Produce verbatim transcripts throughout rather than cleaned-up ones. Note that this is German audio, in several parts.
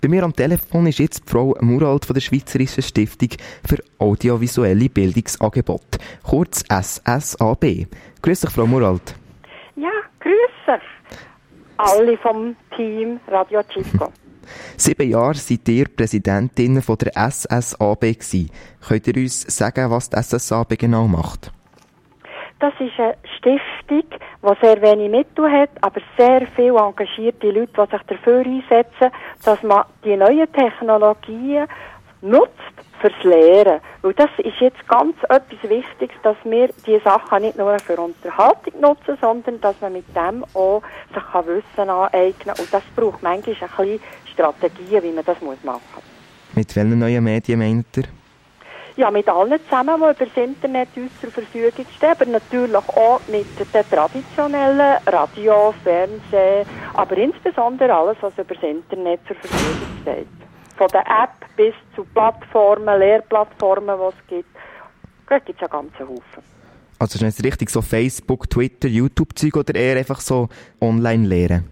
Bei mir am Telefon ist jetzt Frau Muralt von der Schweizerischen Stiftung für audiovisuelle Bildungsangebote, kurz S S A B. Grüß dich, Frau Muralt. Ja, grüß euch. Alle vom Team Radio Chico. Sieben Jahre seid ihr Präsidentin von der S S A B gewesen. Könnt ihr uns sagen, was die S S A B genau macht? Das ist eine Stiftung, die sehr wenig Mittel hat, aber sehr viele engagierte Leute, die sich dafür einsetzen, dass man die neuen Technologien nutzt fürs Lehren. Weil das ist jetzt ganz etwas Wichtiges, dass wir diese Sachen nicht nur für Unterhaltung nutzen, sondern dass man mit dem auch sich kann Wissen aneignen kann. Und das braucht manchmal ein bisschen Strategien, wie man das machen muss. Mit welchen neuen Medien meint ihr? Ja, mit allen zusammen, die über das Internet uns zur Verfügung stehen, aber natürlich auch mit den traditionellen Radio, Fernsehen, aber insbesondere alles, was über das Internet zur Verfügung steht. Von der App bis zu Plattformen, Lehrplattformen, die es gibt, da gibt es einen ganzen Haufen. Also ist das richtig so Facebook, Twitter, YouTube-Zeug oder eher einfach so Online-Lehren?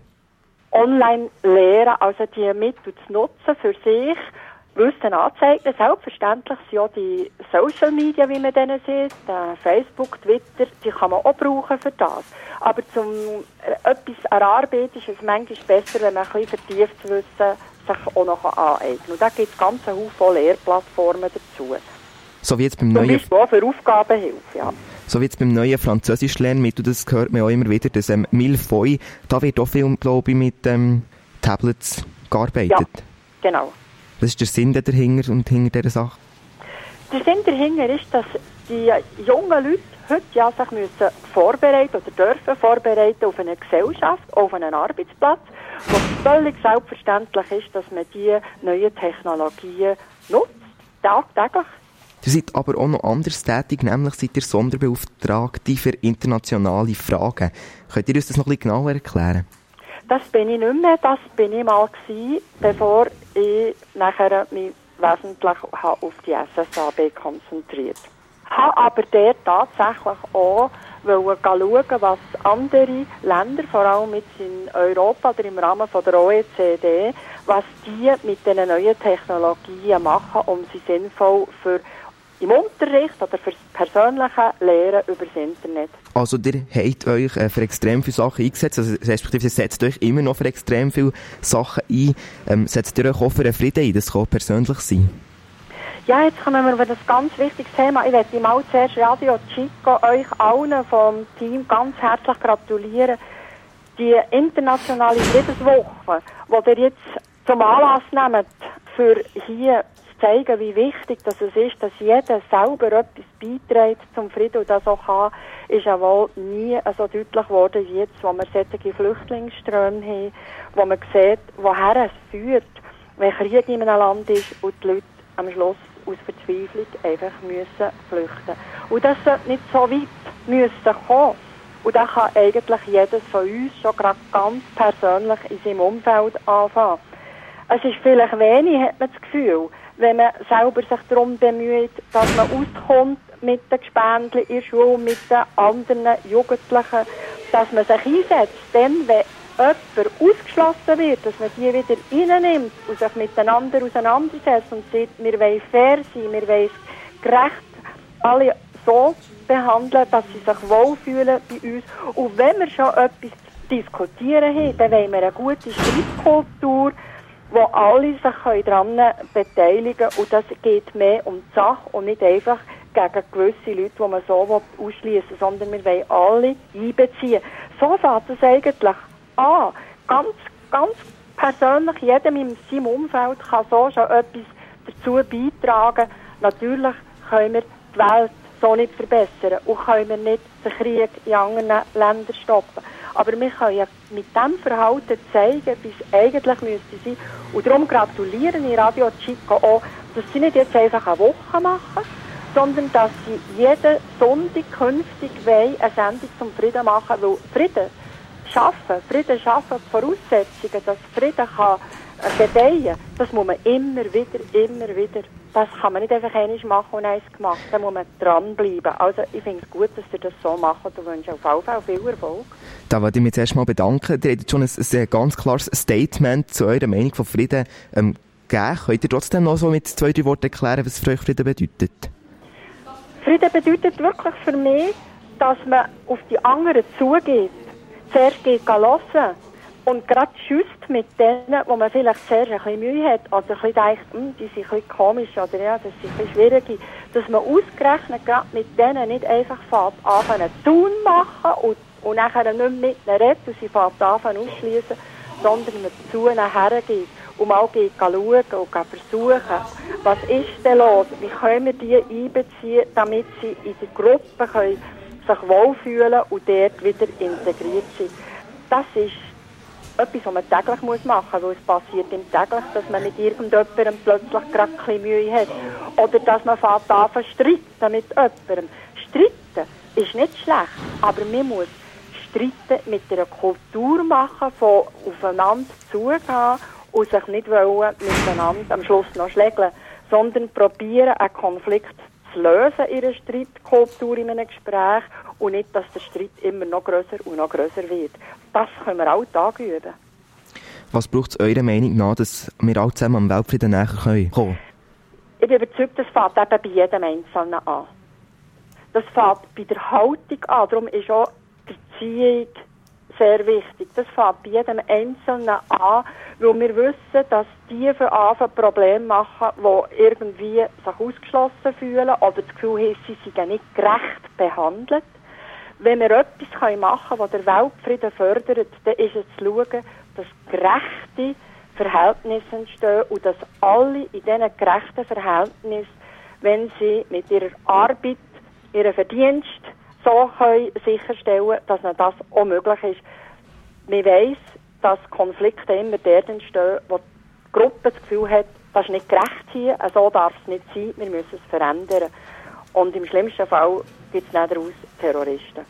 Online-Lehren, also die Mittel zu nutzen für sich, Wissen anzeigen. Selbstverständlich sind auch die Social Media, wie man denen sieht, Facebook, Twitter, die kann man auch brauchen für das. Aber zum äh, etwas erarbeiten ist es manchmal besser, wenn man ein bisschen vertieftes Wissen sich auch noch aneignen kann. Und da gibt es ganz einen Haufen Lehrplattformen dazu. So wie jetzt beim Zum neuen... Beispiel auch für Aufgabenhilfe, ja. So wie jetzt beim neuen Französisch-Lernmittel, das hört man auch immer wieder, das ähm, Millefeuille, da wird auch viel, glaube ich, mit ähm, Tablets gearbeitet. Ja, genau. Was ist der Sinn dahinter und hinter dieser Sache? Der Sinn dahinter ist, dass die jungen Leute heute ja sich müssen vorbereiten oder dürfen vorbereiten auf eine Gesellschaft, auf einen Arbeitsplatz, wo es völlig selbstverständlich ist, dass man die neuen Technologien nutzt, tagtäglich. Ihr seid aber auch noch anders tätig, nämlich seid ihr Sonderbeauftragte für internationale Fragen. Könnt ihr uns das noch ein bisschen genauer erklären? Das bin ich nicht mehr, das bin ich mal gewesen, bevor ich nachher mich wesentlich auf die S S A B konzentriert habe. Aber der tatsächlich auch schauen, was andere Länder, vor allem jetzt in Europa oder im Rahmen von der O E C D, was die mit diesen neuen Technologien machen, um sie sinnvoll für im Unterricht oder für das persönliche Lehren über das Internet. Also ihr habt euch äh, für extrem viele Sachen eingesetzt, also respektive ihr setzt euch immer noch für extrem viele Sachen ein. Ähm, setzt ihr euch auch für einen Frieden ein? Das kann auch persönlich sein. Ja, jetzt kommen wir über das ganz wichtige Thema. Ich möchte mal zuerst Radio Chico euch allen vom Team ganz herzlich gratulieren. Die internationale Friedenswoche, die ihr jetzt zum Anlass nehmt, für hier zeigen, wie wichtig das es ist, dass jeder selber etwas beiträgt zum Frieden und das auch kann, ist ja wohl nie so deutlich geworden wie jetzt, wo wir solche Flüchtlingsströme haben, wo man sieht, woher es führt, wenn Krieg in einem Land ist und die Leute am Schluss aus Verzweiflung einfach müssen flüchten. Und das sollte nicht so weit müssen kommen. Und da kann eigentlich jedes von uns schon gerade ganz persönlich in seinem Umfeld anfangen. Es ist vielleicht wenig, hat man das Gefühl, wenn man selber sich darum bemüht, dass man auskommt mit den Gespendli in der Schule, mit den anderen Jugendlichen, dass man sich einsetzt. Denn wenn jemand ausgeschlossen wird, dass man die wieder reinnimmt und sich miteinander auseinandersetzt und sagt, wir wollen fair sein, wir wollen gerecht alle so behandeln, dass sie sich wohlfühlen bei uns. Und wenn wir schon etwas zu diskutieren haben, dann wollen wir eine gute Streitkultur, wo alle sich daran beteiligen können. Und das geht mehr um die Sache und nicht einfach gegen gewisse Leute, die man so ausschließen will, sondern wir wollen alle einbeziehen. So fängt es eigentlich an. Ganz, ganz persönlich, jedem in seinem Umfeld kann so schon etwas dazu beitragen. Natürlich können wir die Welt so nicht verbessern und können wir nicht den Krieg in anderen Ländern stoppen. Aber wir können ja mit diesem Verhalten zeigen, wie es eigentlich müsste sein. Und darum gratulieren in Radio Chico auch, dass sie nicht jetzt einfach eine Woche machen, sondern dass sie jeden Sonntag künftig eine Sendung zum Frieden machen, weil Frieden schaffen, Frieden schaffen, die Voraussetzungen, dass Frieden kann gedeihen, das muss man immer wieder, immer wieder das kann man nicht einfach einmal machen und eins gemacht. Da muss man dranbleiben. Also ich finde es gut, dass ihr das so macht und wünsche auf jeden Fall viel Erfolg. Da wollte ich mich zuerst mal bedanken. Ihr habt schon ein, ein ganz klares Statement zu eurer Meinung von Frieden ähm, gegeben. Könnt ihr trotzdem noch so mit zwei, drei Worten erklären, was für euch Frieden bedeutet? Frieden bedeutet wirklich für mich, dass man auf die anderen zugeht. Zuerst geht hören und gerade schüsst mit denen, wo man vielleicht zuerst ein bisschen Mühe hat oder ein bisschen denkt, hm, die sind ein bisschen komisch oder ja, das sind ein bisschen schwierige, dass man ausgerechnet gerade mit denen nicht einfach fährt, anfangen zu tun machen und, und nachher nicht mehr mit ihnen redet und sie fährt anfangen ausschliessen, sondern man zu ihnen hergeht und mal geht schauen und versuchen, was ist denn los, wie können wir die einbeziehen, damit sie in der Gruppe können sich wohlfühlen und dort wieder integriert sind. Das ist etwas, was man täglich muss machen muss, weil es passiert im täglich, dass man mit irgendjemandem plötzlich gerade ein bisschen Mühe hat. Oder dass man fängt an zu streiten mit jemandem. Streiten ist nicht schlecht, aber man muss Streiten mit einer Kultur machen, von aufeinander zugehen und sich nicht wollen miteinander am Schluss noch schlägeln, sondern probieren, einen Konflikt zu lösen in einer Streitkultur, in einem Gespräch und nicht, dass der Streit immer noch grösser und noch grösser wird. Das können wir auch Tag üben. Was braucht es eurer Meinung nach, dass wir alle zusammen am Weltfrieden näher kommen können? Ich bin überzeugt, das fängt eben bei jedem Einzelnen an. Das fängt bei der Haltung an, darum ist auch die Erziehung sehr wichtig. Das fängt bei jedem Einzelnen an, weil wir wissen, dass die von Anfang Probleme machen, die irgendwie sich ausgeschlossen fühlen oder das Gefühl haben, sie seien nicht gerecht behandelt. Wenn wir etwas machen können, das der Weltfrieden fördert, dann ist es zu schauen, dass gerechte Verhältnisse entstehen und dass alle in diesen gerechten Verhältnissen, wenn sie mit ihrer Arbeit, ihren Verdienst so können sicherstellen, dass das auch möglich ist. Man weiss, dass Konflikte immer dort entstehen, wo die Gruppe das Gefühl hat, das ist nicht gerecht hier, so darf es nicht sein, wir müssen es verändern. Und im schlimmsten Fall gibt es nicht daraus Terroristen.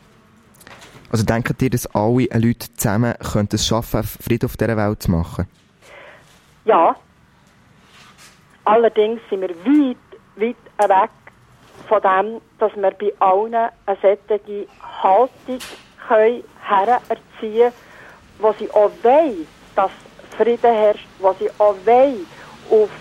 Also denkt ihr, dass alle Leute zusammen könnten es schaffen, Frieden auf dieser Welt zu machen? Ja. Allerdings sind wir weit, weit weg von dem, dass wir bei allen eine solche Haltung können hererziehen können, wo sie auch wollen, dass Frieden herrscht, wo sie auch wollen, auf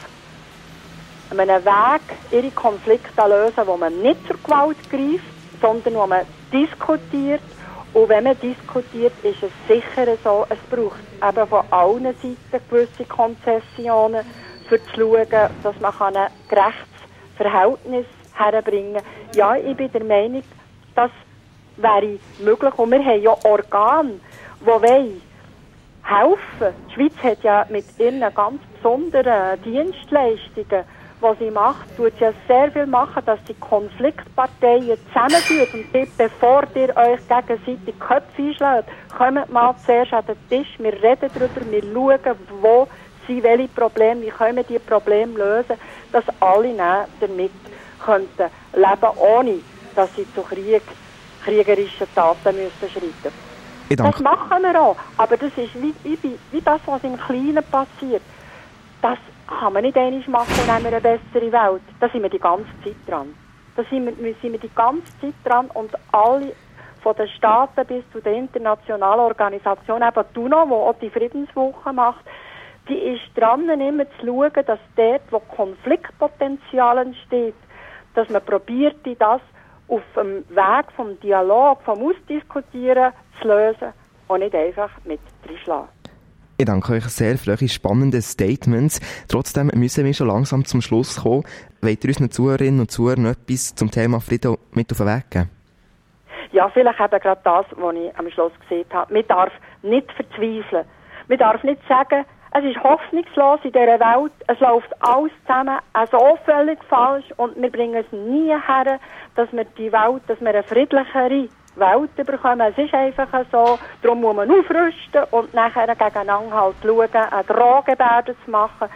einem Weg ihre Konflikte lösen, wo man nicht zur Gewalt greift, sondern wo man diskutiert. Und wenn man diskutiert, ist es sicher so, es braucht eben von allen Seiten gewisse Konzessionen, für zu schauen, dass man ein gerechtes Verhältnis herbringen kann. Ja, ich bin der Meinung, das wäre möglich. Und wir haben ja Organe, die wollen helfen. Die Schweiz hat ja mit ihren ganz besonderen Dienstleistungen, die sie macht, tut ja sehr viel machen, dass die Konfliktparteien zusammenführt und dort, bevor ihr euch gegenseitig die Köpfe einschlägt, kommt mal zuerst an den Tisch, wir reden darüber, wir schauen, wo sind welche Probleme, wie können wir diese Probleme lösen, dass alle damit könnten leben, ohne dass sie zu Krieg, kriegerischen Taten müssen schreiten. Das machen wir auch, aber das ist wie, wie, wie das, was im Kleinen passiert. Das kann man nicht einmal machen und haben wir eine bessere Welt. Da sind wir die ganze Zeit dran. Da sind wir, sind wir die ganze Zeit dran und alle, von den Staaten bis zu den internationalen Organisationen, eben die UNO, die auch die Friedenswoche macht, die ist dran, immer zu schauen, dass dort, wo Konfliktpotenzial entsteht, dass man probiert, das auf dem Weg vom Dialog, vom Ausdiskutieren zu lösen und nicht einfach mit reinschlagen. Ich danke euch sehr für eure spannenden Statements. Trotzdem müssen wir schon langsam zum Schluss kommen. Wollt ihr unseren Zuhörerinnen und Zuhörern etwas zum Thema Frieden mit auf den Weg geben? Ja, vielleicht eben gerade das, was ich am Schluss gesehen habe. Man darf nicht verzweifeln. Man darf nicht sagen, es ist hoffnungslos in dieser Welt, es läuft alles zusammen so völlig falsch und wir bringen es nie her, dass wir die Welt, dass wir eine friedlichere Welt bekommen. Es ist einfach so, darum muss man aufrüsten und nachher gegeneinander halt schauen, eine Drohgebärde zu machen.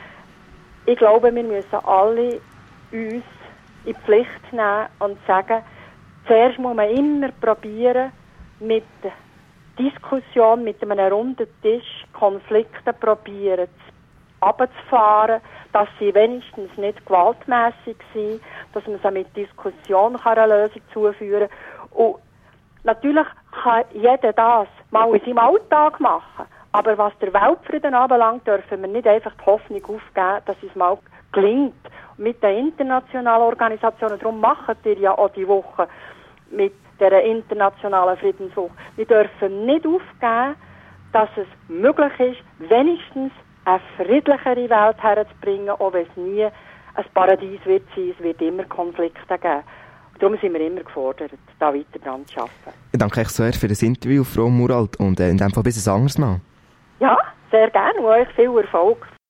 Ich glaube, wir müssen alle uns in die Pflicht nehmen und sagen, zuerst muss man immer probieren, mit Diskussion, mit einem runden Tisch Konflikte probieren zu runterzufahren, dass sie wenigstens nicht gewaltmässig sind, dass man sie mit Diskussion einer Lösung zuführen kann. Und natürlich kann jeder das mal in seinem Alltag machen. Aber was der Weltfrieden anbelangt, dürfen wir nicht einfach die Hoffnung aufgeben, dass es mal gelingt. Mit den internationalen Organisationen, darum machen wir ja auch die Woche mit der internationalen Friedenswoche. Wir dürfen nicht aufgeben, dass es möglich ist, wenigstens eine friedlichere Welt herzubringen, auch wenn es nie ein Paradies wird sein, es wird immer Konflikte geben. Darum sind wir immer gefordert, da weiter dran zu arbeiten. Ich danke euch sehr für das Interview, Frau Muralt, und äh, in dem Fall bis ein anderes Mal. Ja, sehr gerne und euch viel Erfolg